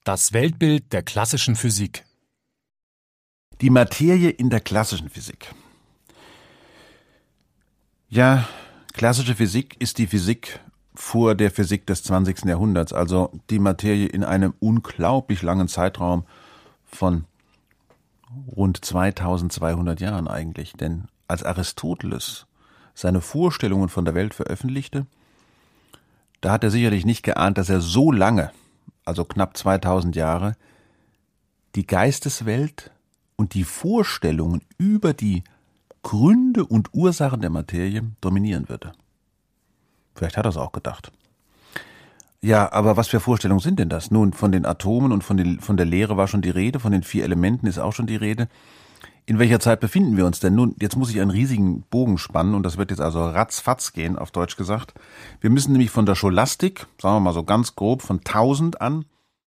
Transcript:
Das Weltbild der klassischen Physik. Die Materie in der klassischen Physik. Ja, klassische Physik ist die Physik vor der Physik des 20. Jahrhunderts, also die Materie in einem unglaublich langen Zeitraum von rund 2200 Jahren eigentlich. Denn als Aristoteles seine Vorstellungen von der Welt veröffentlichte, da hat er sicherlich nicht geahnt, dass er so lange, also knapp 2000 Jahre, die Geisteswelt und die Vorstellungen über die Gründe und Ursachen der Materie dominieren würde. Vielleicht hat er es auch gedacht. Ja, aber was für Vorstellungen sind denn das? Nun, von den Atomen und von der Lehre war schon die Rede, von den 4 Elementen ist auch schon die Rede. In welcher Zeit befinden wir uns denn? Nun, jetzt muss ich einen riesigen Bogen spannen und das wird jetzt also ratzfatz gehen, auf Deutsch gesagt. Wir müssen nämlich von der Scholastik, sagen wir mal so ganz grob, von 1000 an,